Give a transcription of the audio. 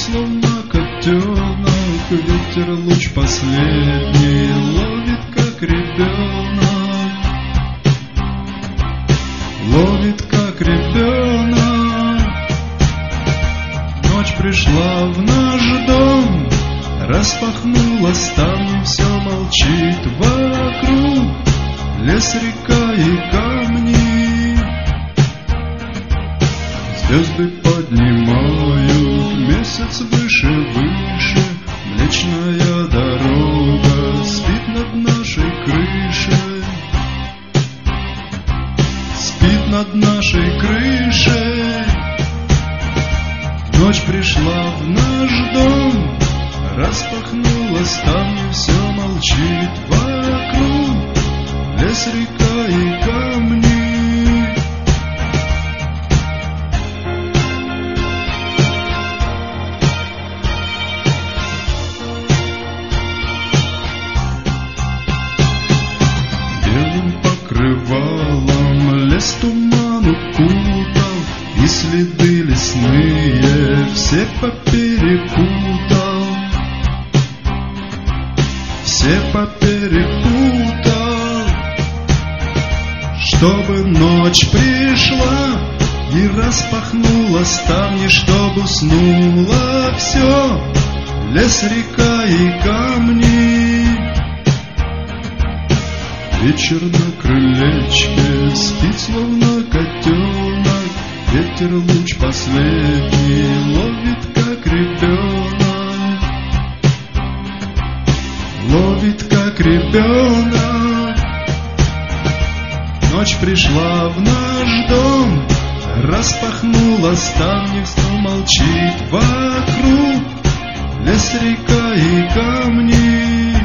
словно котенок, ветер луч последний ловит, как ребенок, ловит, как ребенок. Ночь пришла в наш дом, распахнула ставни, все молчит вокруг, лес, река и камни. Звезды поднимают месяц выше, выше, Млечная дорога спит над нашей крышей, спит над нашей крышей. Ночь пришла в наш дом, распахнула ставни, все молчит вокруг, лес, река и камни. Белым покрывалом лес туман укутал, и следы лесные все поперепутал, все поперепутал. Чтобы ночь пришла и распахнула ставни, чтобы уснуло все, лес, река и камни. Вечер на крылечке спит, словно котенок, ветер луч последний ловит, как ребенок, ловит, как ребенок. Ночь пришла в наш дом, распахнула ставни, все молчит вокруг, лес, река и камни.